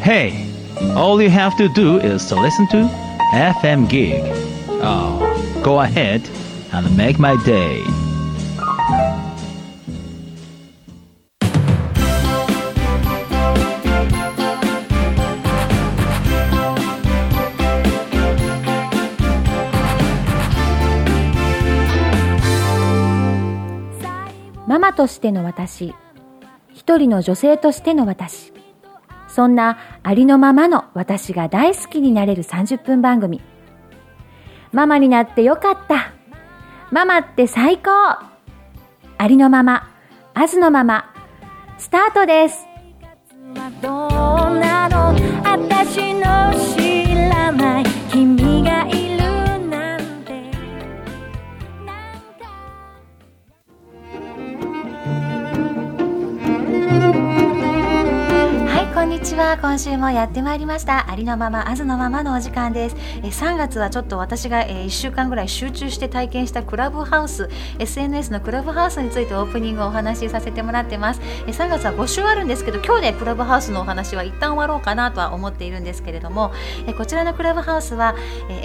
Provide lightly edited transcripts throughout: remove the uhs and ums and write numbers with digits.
Hey, all you have to do is to listen to FM Gig. Oh, go ahead and make my day. ママとしての私、一人の女性としての私、そんなありのままの私が大好きになれる30分番組。ママになってよかった。ママって最高。ありのまま、あずのまま、スタートです。どうなの？私の知らない君がいるなんて。こんにちは。今週もやってまいりましたありのままあずのままのお時間です。3月はちょっと私が1週間ぐらい集中して体験したクラブハウス SNS のクラブハウスについてオープニングをお話しさせてもらってます。3月は5週あるんですけど、今日でクラブハウスのお話は一旦終わろうかなとは思っているんですけれども、こちらのクラブハウスは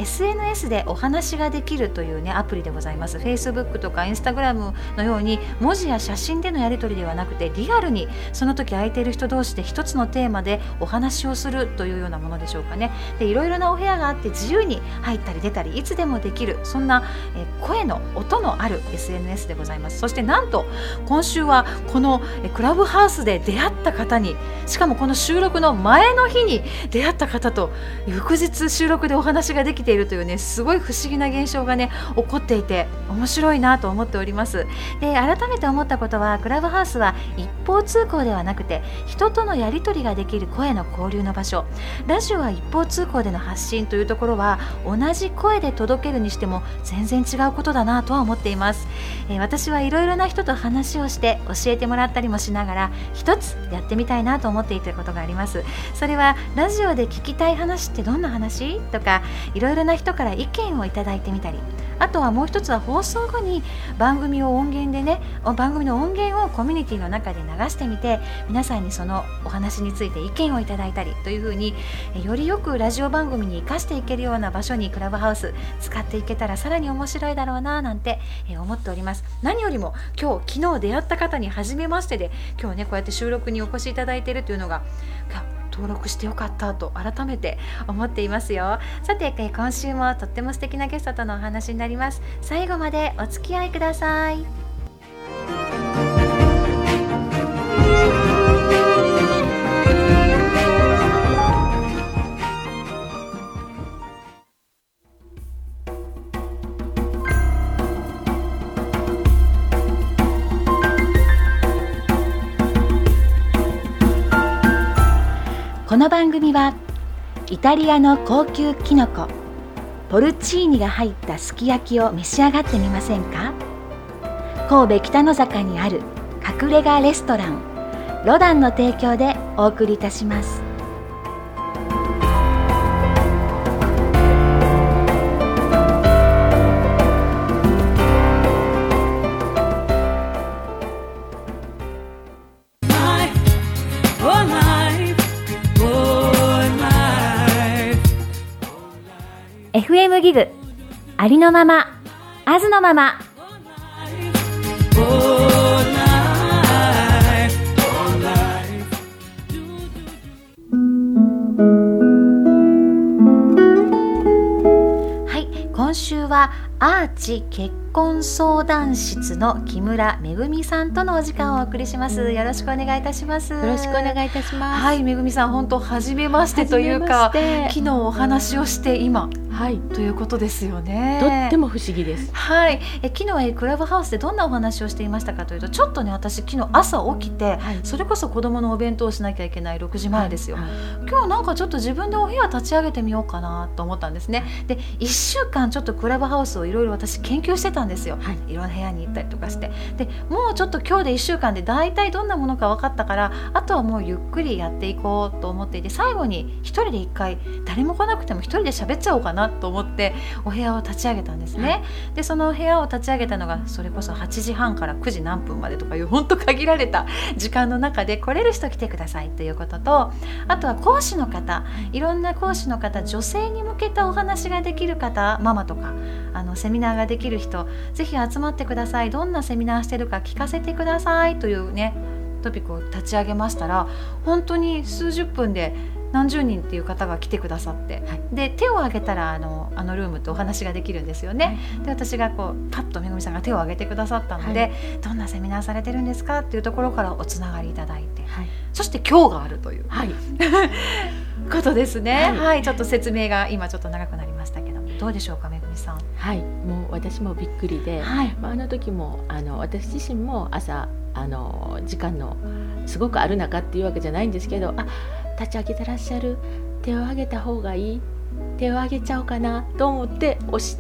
SNS でお話ができるというねアプリでございます。 Facebook とか Instagram のように文字や写真でのやり取りではなくて、リアルにその時空いている人同士で一つのテーマでお話をするというようなものでしょうかね。で、いろいろなお部屋があって自由に入ったり出たりいつでもできる、そんな声の音のある SNS でございます。そしてなんと今週はこのクラブハウスで出会った方に、しかもこの収録の前の日に出会った方と翌日収録でお話ができているというね、すごい不思議な現象がね起こっていて面白いなと思っております。で、改めて思ったことは、クラブハウスは一方通行ではなくて人とのやり取りができる声の交流の場所。ラジオは一方通行での発信というところは同じ声で届けるにしても全然違うことだなとは思っています。私はいろいろな人と話をして教えてもらったりもしながら一つやってみたいなと思っていたことがあります。それはラジオで聞きたい話ってどんな話とか、いろいろな人から意見をいただいてみたり、あとはもう一つは放送後に番組の音源をコミュニティの中で流してみて、皆さんにそのお話について意見をいただいたりというふうに、よりよくラジオ番組に生かしていけるような場所にクラブハウス使っていけたらさらに面白いだろうななんて思っております。何よりも昨日出会った方に初めましてで、今日ねこうやって収録にお越しいただいているというのが登録してよかったと改めて思っていますよ。さて、今週もとっても素敵なゲストとのお話になります。最後までお付き合いください。この番組はイタリアの高級キノコポルチーニが入ったすき焼きを召し上がってみませんか。神戸北の坂にある隠れ家レストランロダンの提供でお送りいたします。FM ギグありのままあずのまま。はい、今週はアーチ結婚相談室の木村めぐみさんとのお時間をお送りします。よろしくお願いいたします。 よろしくお願いいたします。 はい、めぐみさん本当初めましてというか、昨日お話をして今ということですよね。 とっても不思議です。 はい、昨日クラブハウスでどんなお話をしていましたかというと、ちょっとね私昨日朝起きて、それこそ子供のお弁当をしなきゃいけない6時前ですよ。今日なんかちょっと自分でお部屋立ち上げてみようかなと思ったんですね。で1週間ちょっとクラブハウスをいろいろ私研究してたんんですよ、 はい、 いろんな部屋に行ったりとかして、でもうちょっと今日で1週間で大体どんなものか分かったから、あとはもうゆっくりやっていこうと思っていて、最後に一人で1回誰も来なくても一人で喋っちゃおうかなと思ってお部屋を立ち上げたんですね、はい、でその部屋を立ち上げたのがそれこそ8時半から9時何分までとかいう本当限られた時間の中で来れる人来てくださいということと、あとは講師の方、いろんな講師の方、女性に向けたお話ができる方、ママとかセミナーができる人、ぜひ集まってください、どんなセミナーしてるか聞かせてくださいというねトピックを立ち上げましたら、本当に数十分で何十人っていう方が来てくださって、はい、で手を挙げたらあのルームとお話ができるんですよね、はい、で私がこうパッとめぐみさんが手を挙げてくださったので、はい、どんなセミナーされてるんですかっていうところからおつながりいただいて、はい、そして今日があるという、はい、ことですね、はいはい、ちょっと説明が今ちょっと長くなりましたけど、どうでしょうかめぐみさん。 はい、もう私もびっくりで、はい、あの時も私自身も朝時間のすごくある中っていうわけじゃないんですけど、立ち上げてらっしゃる、手を挙げた方がいい、手を挙げちゃおうかなと思って押して、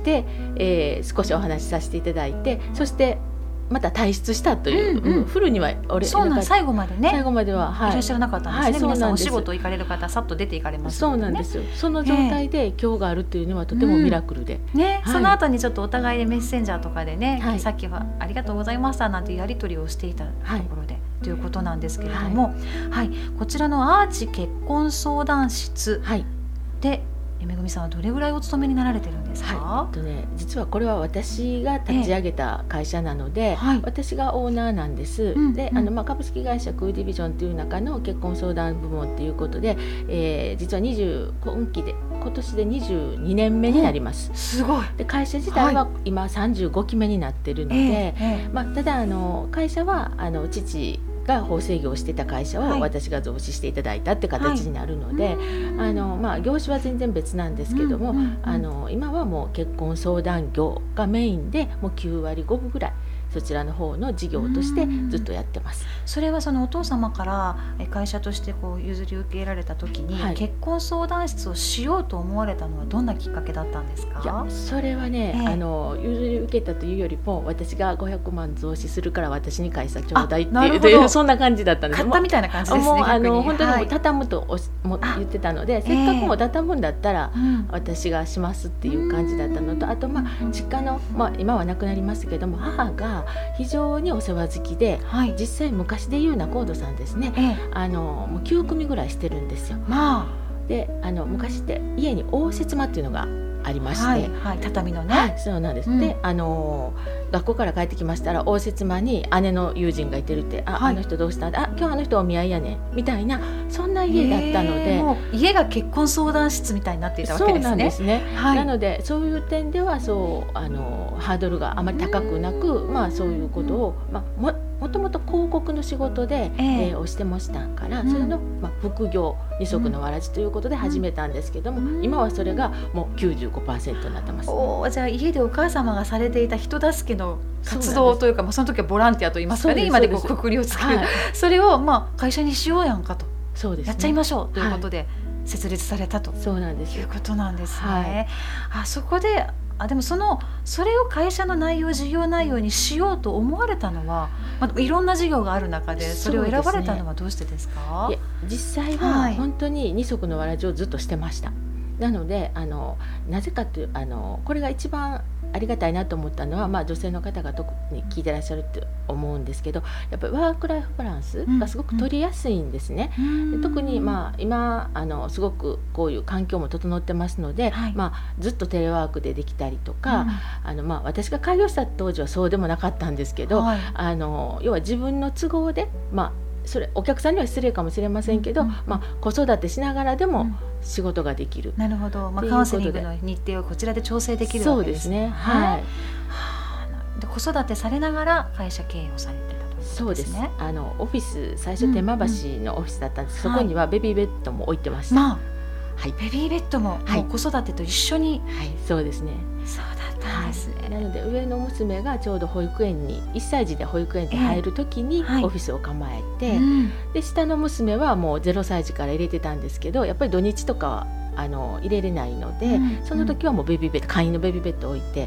少しお話しさせていただいて、そしてまた退出したという、フルにはそうなん、最後までね、 最後までは、 はい、いらっしゃらなかったんですね、はい、皆さんお仕事行かれる方さっと出て行かれます、ね、 そうなんですよ。その状態で今日があるというのはとてもミラクルで、 ね、はい、その後にちょっとお互いでメッセンジャーとかでね、はい、さっきはありがとうございましたなんてやり取りをしていたところで、はい、ということなんですけれども、はい、こちらのアーチ結婚相談室で、めぐみさんはどれぐらいお勤めになられてるんですか？ はい、実はこれは私が立ち上げた会社なので、私がオーナーなんです、で株式会社クーディビジョンという中の結婚相談部門ということで、実は今年で22年目になります、 すごい。 で会社自体は今35期目になっているので、ただ会社は父が縫製業をしてた会社を私が増資していただいたって形になるので、業種は全然別なんですけども、今はもう結婚相談業がメインでもう9割5分ぐらいそちらの方の事業としてずっとやってます。 それはそのお父様から会社としてこう譲り受けられた時に、結婚相談室をしようと思われたのはどんなきっかけだったんですか？ いや、それはね、譲り受けたというよりも、私が500万増資するから私に会社ちょうだいっていうそんな感じだったんです。 買ったみたいな感じですね。 もう本当に畳むとも言ってたので、せっかくも畳むんだったら私がしますっていう感じだったのと、あと実家の、今は亡くなりましたけども、母が非常にお世話好きで、実際昔でいう仲人さんですね、もう9組ぐらいしてるんですよ。で昔って家に応接間っていうのがありまして、 畳のね、 そうなんです、で学校から帰ってきましたら応接間に姉の友人がいてるって、あの人どうしたんだ、今日あの人お見合いやねみたいな、そんな家だったので、 もう家が結婚相談室みたいになっていたわけですね。 そうなんですね、なのでそういう点ではハードルがあまり高くなく、そういうことを、もともと広告の仕事で、をしてましたから、それの、副業二足のわらじということで始めたんですけども、今はそれがもう 95% になってます。 じゃあ家でお母様がされていた人助けの活動というか、その時はボランティアといいますかね、今でこうくくりをつける、それを会社にしようやんかと、 そうですね、 やっちゃいましょうということで設立されたと、 そうなんですいうことなんですね。そこででもそれを会社の内容、事業内容にしようと思われたのは、いろんな事業がある中でそれを選ばれたのはどうしてですか？ 実際は本当に二足のわらじをずっとしてました。なのでなぜかというこれが一番ありがたいなと思ったのは、女性の方が特に聞いてらっしゃるって思うんですけど、やっぱりワークライフバランスがすごく取りやすいんですね、で特に今すごくこういう環境も整ってますので、ずっとテレワークでできたりとか、私が開業した当時はそうでもなかったんですけど、要は自分の都合でそれお客さんには失礼かもしれませんけど、子育てしながらでも仕事ができる、 なるほど、カウンセリングの日程をこちらで調整できるわけですね。で子育てされながら会社経営をされてたということですね。 そうです。オフィス、最初天満橋のオフィスだったんです、そこにはベビーベッドも置いてました。 ベビーベッドも子育てと一緒に、 そうですね。 そうだったんですね。 なので上の娘がちょうど保育園に1歳児で保育園に入る時にオフィスを構えて、で下の娘はもう0歳児から入れてたんですけど、やっぱり土日とかは入れれないので、その時はもうベビーベッド、簡易のベビーベッドを置いて、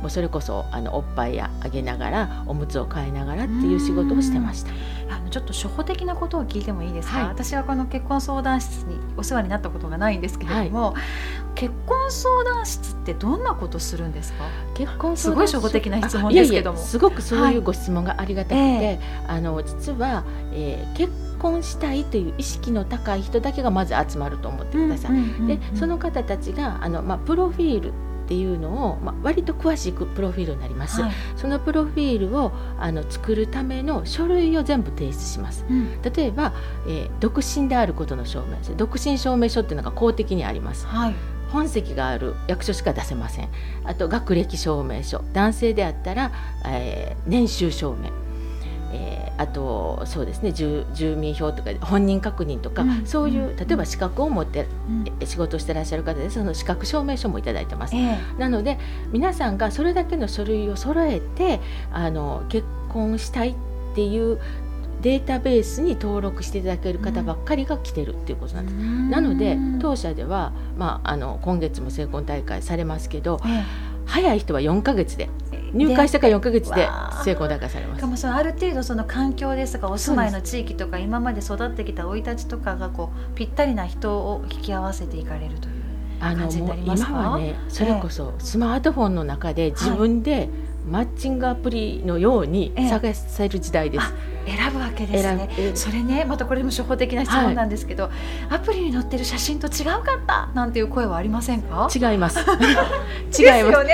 もうそれこそおっぱいあげながらおむつを替えながらっていう仕事をしてました。 ちょっと初歩的なことを聞いてもいいですか？ はい、 私はこの結婚相談室にお世話になったことがないんですけれども、結婚相談室ってどんなことするんですか？ 結婚すごい初歩的な質問ですけども。 すごくそういうご質問がありがたくて、実は、結婚したいという意識の高い人だけがまず集まると思ってください。でその方たちがプロフィールっていうのを、割と詳しいプロフィールになります、そのプロフィールを作るための書類を全部提出します、例えば、独身であることの証明書、独身証明書っていうのが公的にあります、本籍がある役所しか出せません。あと学歴証明書、男性であったら、年収証明、あとそうですね、住民票とか本人確認とか、そういう例えば資格を持って仕事をしてらっしゃる方で、その資格証明書もいただいてます、なので皆さんがそれだけの書類を揃えて結婚したいっていうデータベースに登録していただける方ばっかりが来てるっていうことなんです、なので当社では、今月も成婚大会されますけど、早い人は4ヶ月で入会してから4ヶ月で成功大会されます。 しかもそのある程度その環境ですとかお住まいの地域とか今まで育ってきた生い立ちとかがぴったりな人を引き合わせていかれるという感じになりますか？ 今はね、それこそスマートフォンの中で自分でマッチングアプリのように探せる時代です、 選ぶわけですね。それね、またこれも初歩的な質問なんですけど、アプリに載ってる写真と違うかったなんていう声はありませんか？ 違います違います、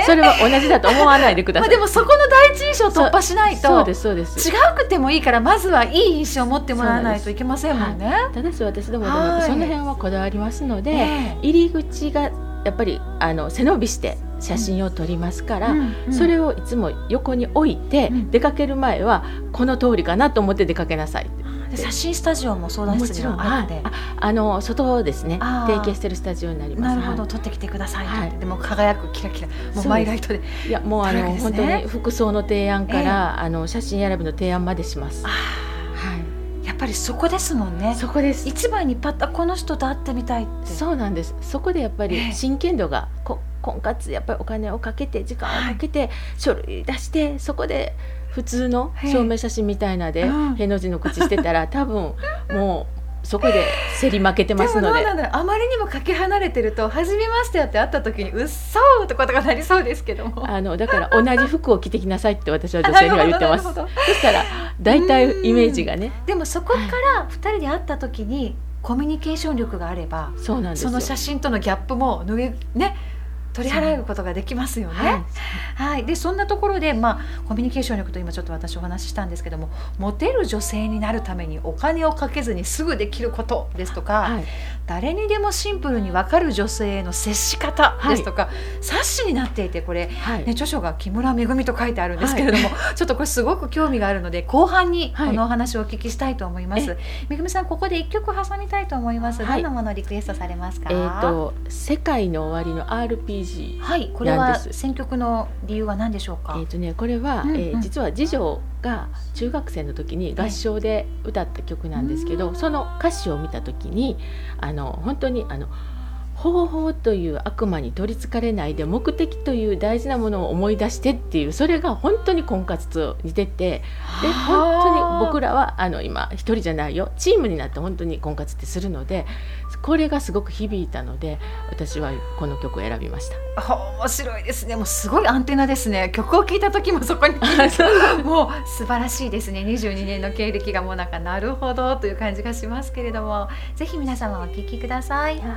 それは同じだと思わないでください。 でもそこの第一印象を突破しないと、 そうですそうです、 違くてもいいからまずはいい印象を持ってもらわないといけませんもんね。 ただし私どもその辺はこだわりますので、入り口がやっぱり背伸びして写真を撮りますから、それをいつも横に置いて、出かける前はこの通りかなと思って出かけなさい。 で写真スタジオも相談室にはあって、 外ですね、提携してるスタジオになります。 なるほど、撮ってきてくださいって、でも輝くキラキラ、もうマイライトで、 いやもう本当に服装の提案から、写真選びの提案までします。 やっぱりそこですもんね。 そこです。 一番にパッとこの人と会ってみたいって。 そうなんです。そこでやっぱり真剣度が、婚活やっぱりお金をかけて時間をかけて書類出して、そこで普通の証明写真みたいなでへの字の口してたら、多分もうそこで競り負けてますので。 でもどうなんだろう、あまりにもかけ離れてると初めましてって会った時にうっそーとかなりそうですけども、 だから同じ服を着てきなさいって私は女性には言ってますそしたら大体イメージがね。 でもそこから2人で会った時にコミュニケーション力があれば、 そうなんですよ、 その写真とのギャップも取り払えることができますよね。でそんなところで、コミュニケーション力と今ちょっと私お話ししたんですけども、モテる女性になるためにお金をかけずにすぐできることですとか、誰にでもシンプルに分かる女性への接し方ですとか、冊子になっていて、これ、著書が木村めぐみと書いてあるんですけれども、ちょっとこれすごく興味があるので後半にこのお話をお聞きしたいと思います。めぐみさん、ここで1曲挟みたいと思います。どんなものをリクエストされますか？ 世界の終わりの RPG。 これは選曲の理由は何でしょうか？ これは、実は次女が中学生の時に合唱で歌った曲なんですけど、その歌詞を見た時に本当に方法という悪魔に取りつかれないで目的という大事なものを思い出してっていう、それが本当に婚活と似てて、で本当に僕らは今一人じゃないよ、チームになって本当に婚活ってするので、これがすごく響いたので私はこの曲を選びました。 面白いですね。もうすごいアンテナですね。曲を聴いた時もそこにもう素晴らしいですね。22年の経歴がもうなるほどという感じがしますけれども、ぜひ皆様お聴きください。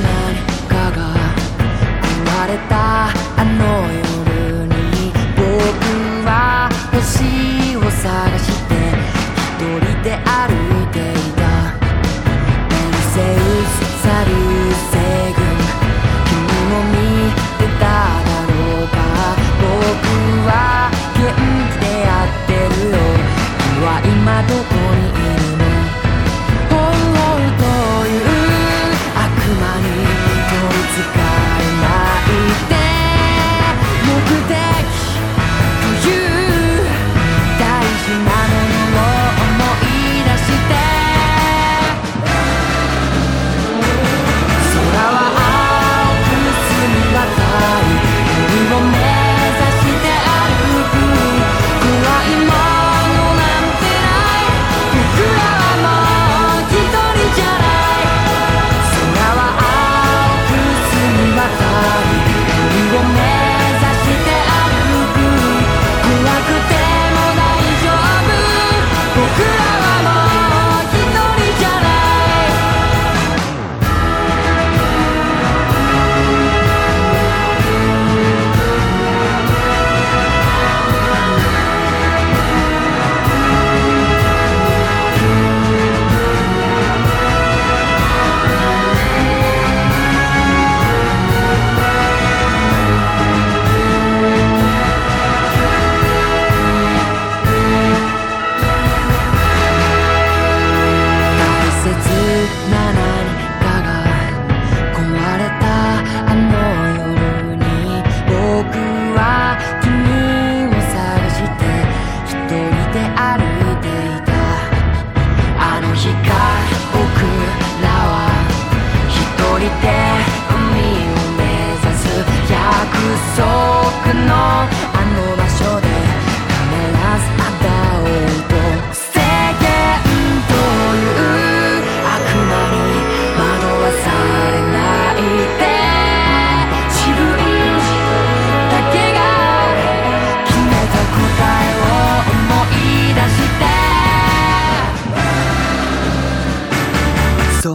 あの夜に僕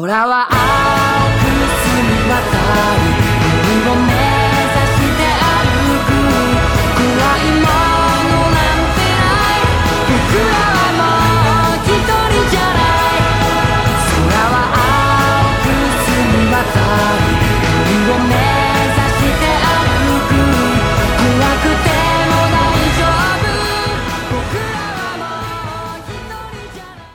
空は青く澄み渡る海を目指して歩く暗いものなんてない僕らはもう一人じゃない空は青く澄み渡る海を目指して歩く怖くても大丈夫僕らはもう一人じゃない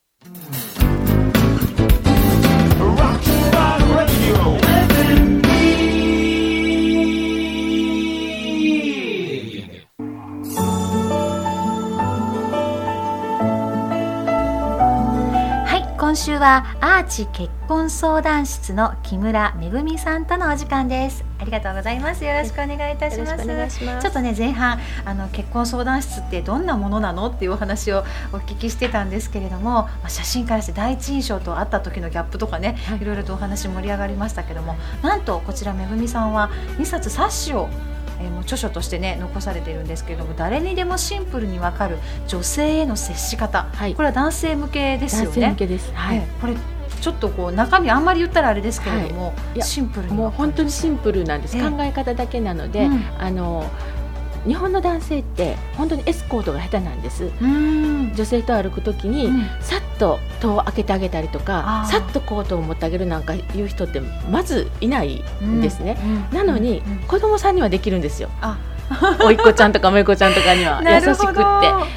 今週はアーチ結婚相談室の木村めぐみさんとのお時間です。ありがとうございます。よろしくお願いいたします。ちょっとね前半結婚相談室ってどんなものなのっていうお話をお聞きしてたんですけれども、写真からして第一印象と会った時のギャップとかね、いろいろとお話盛り上がりましたけども、なんとこちらめぐみさんは2冊冊子をもう著書としてね残されているんですけれども、誰にでもシンプルに分かる女性への接し方、これは男性向けですよね。 男性向けです、 これちょっとこう中身あんまり言ったらあれですけれども、シンプルにもう本当にシンプルなんです、考え方だけなので、日本の男性って本当にエスコートが下手なんです。女性と歩くときに、さっと戸を開けてあげたりとか、さっとコートを持ってあげるなんかいう人ってまずいないんですね。なのに、子供さんにはできるんですよ。おいっ子ちゃんとかめいっ子ちゃんとかには優しくって。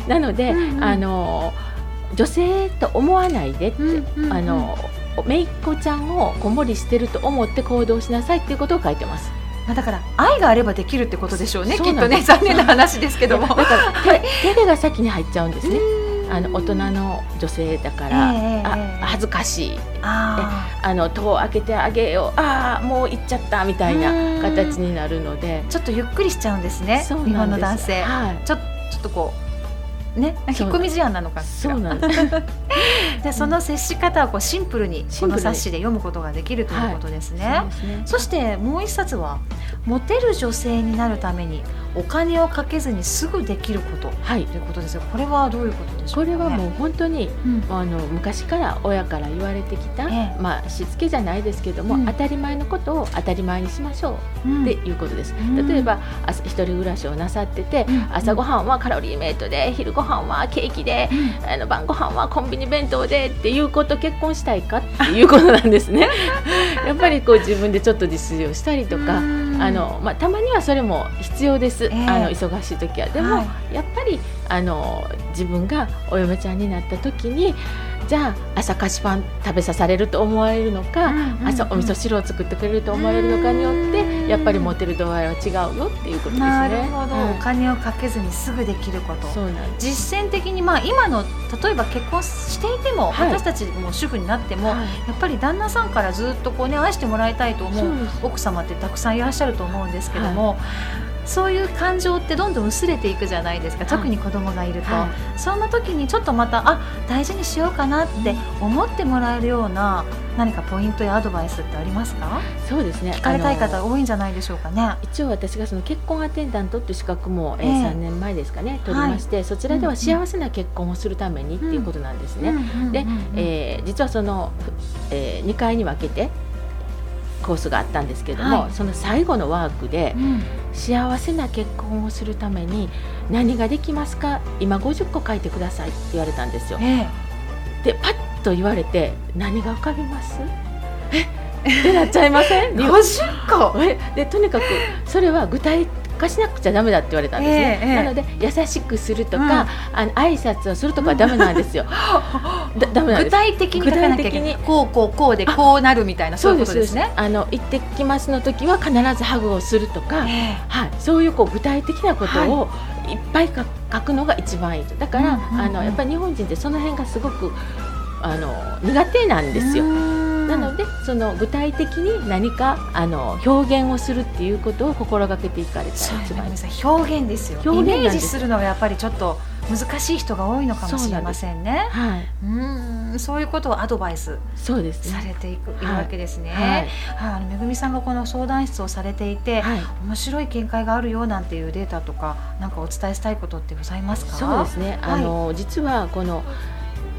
なので、女性と思わないでって、めいっ子ちゃんを子守りしてると思って行動しなさいっていうことを書いてます。 だから愛があればできるってことでしょうね、きっとね。残念な話ですけども、だから手が先に入っちゃうんですね。大人の女性だから、恥ずかしい、戸を開けてあげよう、もう行っちゃったみたいな形になるので、 ちょっとゆっくりしちゃうんですね、日本の男性。ちょっとこうね、引っ込み思案なのかしら。そうなんですでその接し方をこうシンプルにこの冊子で読むことができるということですね。そしてもう一冊はモテる女性になるためにお金をかけずにすぐできること、ということですが、これはどういうことでしょうかね。 これはもう本当に、昔から親から言われてきた、しつけじゃないですけども、当たり前のことを当たり前にしましょうっていうことです。例えば一人暮らしをなさってて、朝ごはんはカロリーメイトで、昼ごはんはケーキで、晩ごはんはコンビニ弁当でっていうこと結婚したいかっていうことなんですね。やっぱりこう自分でちょっと自炊をしたりとか、たまにはそれも必要です。忙しい時は。でも、やっぱり自分がお嫁ちゃんになった時に、じゃあ朝菓子パン食べさされると思われるのか、朝お味噌汁を作ってくれると思われるのかによってやっぱりモテる度合いは違うよっていうことですね。 なるほど、お金をかけずにすぐできること。そうなんです。実践的に、今の例えば結婚していても、私たちも主婦になっても、やっぱり旦那さんからずっとこう、愛してもらいたいと思う奥様ってたくさんいらっしゃると思うんですけども、そういう感情ってどんどん薄れていくじゃないですか、特に子供がいると。そんな時にちょっとまた大事にしようかなって思ってもらえるような何かポイントやアドバイスってありますか？ そうですね、 聞かれたい方多いんじゃないでしょうかね。 一応私がその結婚アテンダントっていう資格も、3年前ですかね取りまして、そちらでは幸せな結婚をするためにっていうことなんですね。で、実はその、2回に分けてコースがあったんですけども、その最後のワークで、幸せな結婚をするために何ができますか、今50個書いてくださいって言われたんですよ。でパッと言われて、何が浮かびます？ってなっちゃいません ？50個で、とにかくそれは具体化しなくちゃダメだって言われたんですね。なので優しくするとか、挨拶をするとかはダメなんですよ。ダメなんです。 具体的に書かなきゃいけない。こうでこうなるみたいな、そういうことですね。 行ってきますの時は必ずハグをするとか、そういう具体的なことをいっぱい書くのが一番いいと。だから、やっぱり日本人ってその辺がすごく苦手なんですよ。なのでその具体的に何か表現をするっていうことを心がけていかれたら一番いい。 表現ですよ。イメージするのがやっぱりちょっと難しい人が多いのかもしれませんね。そういうことをアドバイスされていくわけですね。めぐみさんがこの相談室をされていて、面白い見解があるよなんていうデータとか、なんかお伝えしたいことってございますか？ そうですね、実はこの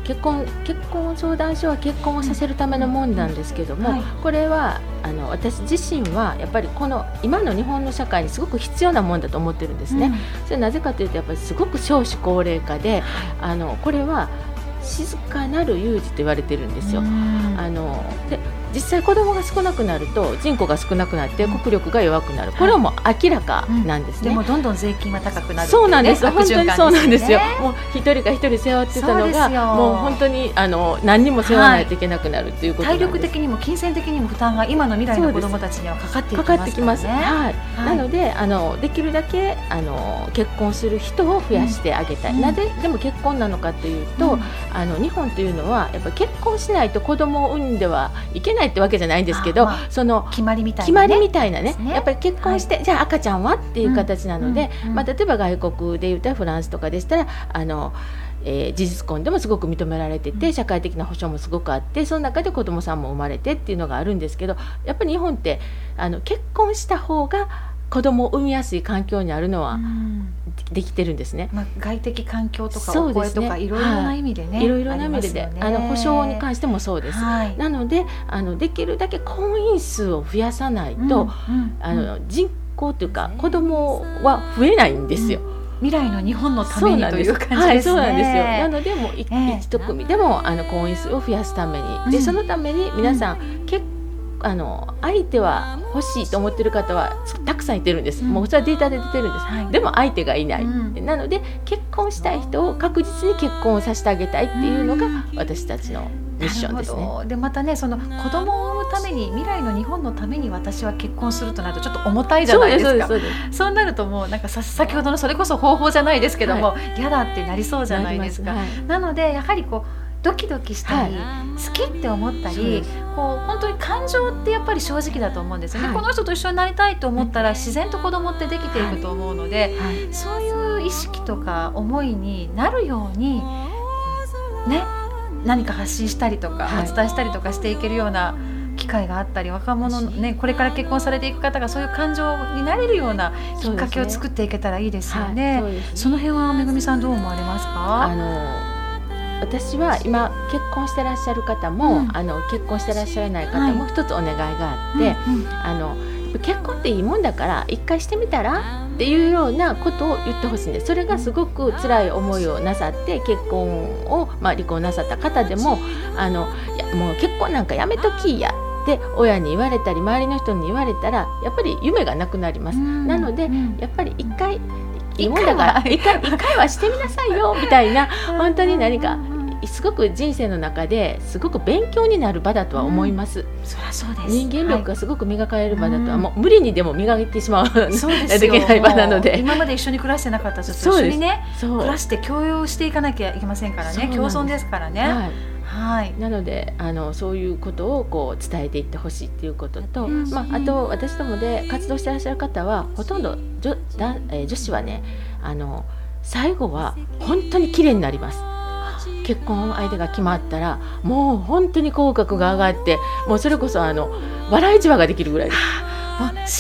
結婚相談所は結婚をさせるためのもんなんですけども、これは私自身はやっぱりこの今の日本の社会にすごく必要なもんだと思ってるんですね。それなぜかというとやっぱりすごく少子高齢化で、これは静かなる有事と言われてるんですよ。で実際子供が少なくなると人口が少なくなって国力が弱くなる、これはもう明らかなんですね。 でもどんどん税金は高くなるっていうね。 そうなんです、本当にそうなんですよ。 ね、 もう一人が一人背負ってたのがもう本当に何人も背負わないといけなくなるということなんです。 体力的にも金銭的にも負担が今の未来の子供たちにはかかってきますからね。 はい、なのでできるだけ結婚する人を増やしてあげたい、なぜでも結婚なのかというと、日本というのはやっぱり結婚しないと子供を産んではいけないってわけじゃないんですけど、その決まりみたいなね、 やっぱり結婚して、じゃあ赤ちゃんはっていう形なので、例えば外国で言ったらフランスとかでしたら事実婚でもすごく認められてて、社会的な保障もすごくあって、その中で子どもさんも生まれてっていうのがあるんですけど、やっぱり日本って結婚した方が子供を産みやすい環境にあるのはできてるんですね。 外的環境とかお声とかいろいろな意味でね、 いろいろな意味で、保障に関してもそうです。なのでできるだけ婚姻数を増やさないと、人口というか子供は増えないんですよ。 未来の日本のためにという感じですね。 そうなんですよ。なのでもう一組でも婚姻数を増やすために、でそのために皆さん相手は欲しいと思っている方はたくさんいてるんです。もうそれはデータで出てるんです。でも相手がいない、なので結婚したい人を確実に結婚をさせてあげたいっていうのが私たちのミッションですね。 でまたね、その子供を産むために、未来の日本のために私は結婚するとなるとちょっと重たいじゃないですか。そうなるともうなんか先ほどのそれこそ方法じゃないですけども、嫌だってなりそうじゃないですか。なのでやはりドキドキしたり、好きって思ったり、本当に感情ってやっぱり正直だと思うんですよね。この人と一緒になりたいと思ったら自然と子供ってできていくと思うので、そういう意識とか思いになるようにね、何か発信したりとか、お伝えしたりとかしていけるような機会があったり、若者ね、これから結婚されていく方がそういう感情になれるようなきっかけを作っていけたらいいですよね。その辺はめぐみさんどう思われますか？ 私は今結婚してらっしゃる方も、結婚してらっしゃらない方も一つお願いがあって、結婚っていいもんだから一回してみたらっていうようなことを言ってほしいんです。それがすごく辛い思いをなさって結婚を、離婚なさった方でもいやもう結婚なんかやめときやって親に言われたり周りの人に言われたらやっぱり夢がなくなります。なのでやっぱり一回いいもんだから一回はしてみなさいよみたいな、本当に何かすごく人生の中ですごく勉強になる場だとは思います。 そりゃそうです。 人間力がすごく磨かれる場だとは、もう無理にでも磨いてしまうといけない場なので、 今まで一緒に暮らしてなかった人と一緒にね暮らして共有していかなきゃいけませんからね。共存ですからね。なのでそういうことを伝えていってほしいっていうことと、あと私どもで活動していらっしゃる方はほとんど女子はね最後は本当に綺麗になります。結婚相手が決まったらもう本当に口角が上がって、もうそれこそ笑いじわができるぐらいです。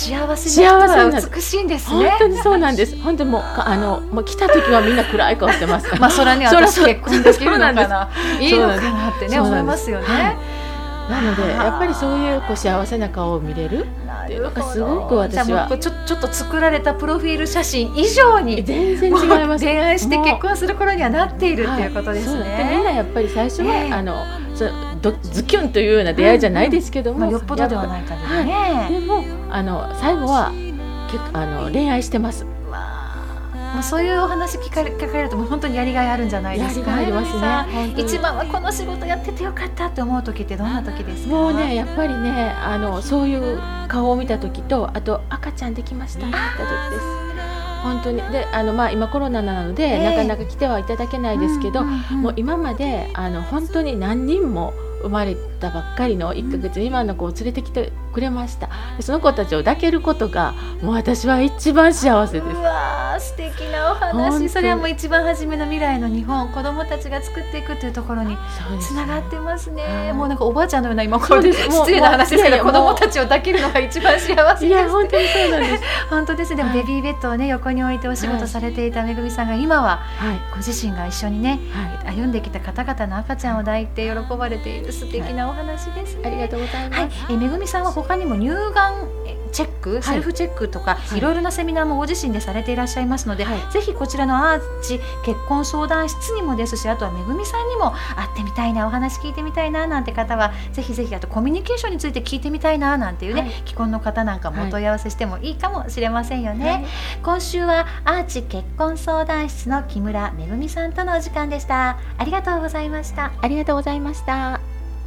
幸せな人は美しいんですね。 本当にそうなんです。本当にもう来た時はみんな暗い顔してます。 それに私結婚できるのかな、いいのかなってね思いますよね。 なのでやっぱりそういう幸せな顔を見れるっていうのがすごく私はちょっと作られたプロフィール写真以上に全然違います。 恋愛して結婚する頃にはなっているっていうことですね。 みんなやっぱり最初はズキュンというような出会いじゃないですけども、 よっぽどではない限りね。 でも最後は恋愛してます。 そういうお話聞かれるともう本当にやりがいあるんじゃないですか。 やりがいありますね。 一番はこの仕事やっててよかったって思う時ってどんな時ですか？ もうねやっぱりねそういう顔を見た時と、あと赤ちゃんできましたって言った時です。本当にで今コロナなので、なかなか来てはいただけないですけど、もう今まで本当に何人も生まれったばっかりの1ヶ月未満の子を連れてきてくれました。でその子たちを抱けることがもう私は一番幸せです。 うわー素敵なお話。それはもう一番初めの未来の日本、子どもたちが作っていくというところにつながってますね。もうなんかおばあちゃんのような今これ失礼な話ですけど、子どもたちを抱けるのが一番幸せです。 いや本当にそうなんです本当です。でもベビーベッドをね横に置いてお仕事されていためぐみさんが今はご自身が一緒にね、歩んできた方々の赤ちゃんを抱いて喜ばれている素敵なお話ですね。 ありがとうございます。 めぐみさんは他にも乳がんチェック、セルフチェックとか、いろいろなセミナーもご自身でされていらっしゃいますので、ぜひこちらのアーチ結婚相談室にもですし、あとはめぐみさんにも会ってみたいな、お話聞いてみたいななんて方はぜひぜひ、あとコミュニケーションについて聞いてみたいななんていうね、既婚の方なんかもお問い合わせしてもいいかもしれませんよね。今週はアーチ結婚相談室の木村めぐみさんとのお時間でした。ありがとうございました。 ありがとうございました。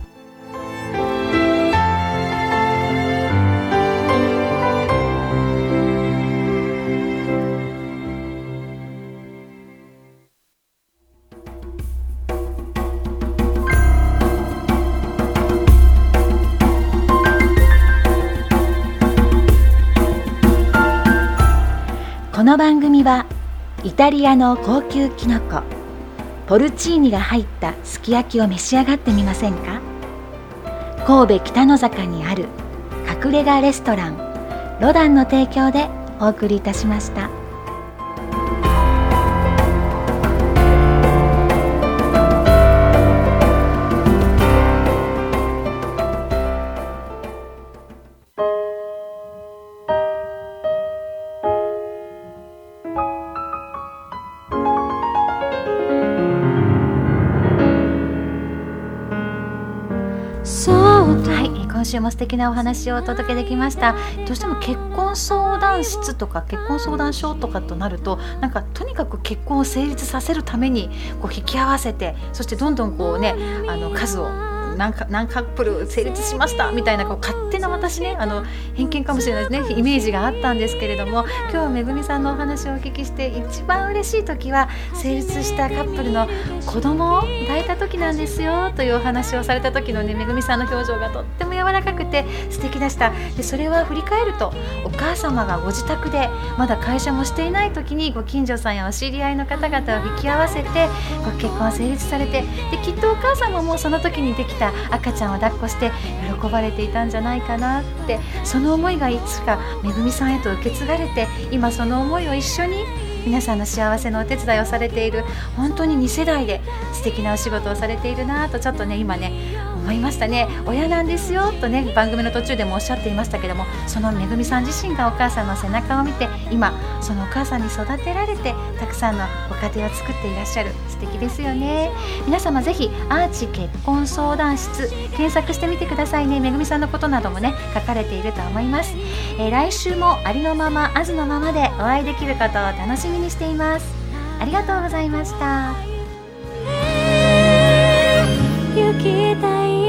この番組はイタリアの高級きのこポルチーニが入ったすき焼きを召し上がってみませんか。神戸北野坂にある隠れ家レストランロダンの提供でお送りいたしました。今週も素敵なお話をお届けできました。どうしても結婚相談室とか結婚相談所とかとなると、なんかとにかく結婚を成立させるためにこう引き合わせて、そしてどんどんこうね数を何カップル成立しましたみたいなこう勝手な私ね偏見かもしれないですね、イメージがあったんですけれども、今日はめぐみさんのお話をお聞きして一番嬉しい時は成立したカップルの子供を抱いた時なんですよというお話をされた時のね、めぐみさんの表情がとっても柔らかくて素敵でした。でそれは振り返るとお母様がご自宅でまだ会社もしていない時にご近所さんやお知り合いの方々を引き合わせてご結婚を成立されて、できっとお母様もその時にできた赤ちゃんを抱っこして喜ばれていたんじゃないかなって、その思いがいつかめぐみさんへと受け継がれて、今その思いを一緒に皆さんの幸せのお手伝いをされている、本当に2世代で素敵なお仕事をされているなとちょっとね今ね思いましたね。親なんですよとね番組の途中でもおっしゃっていましたけども、そのめぐみさん自身がお母さんの背中を見て今そのお母さんに育てられてたくさんのご家庭を作っていらっしゃる、素敵ですよね。皆様ぜひアーチ結婚相談室検索してみてくださいね。めぐみさんのことなどもね書かれていると思います。来週もありのままあずのままでお会いできることを楽しみにしています。ありがとうございました。 行きたい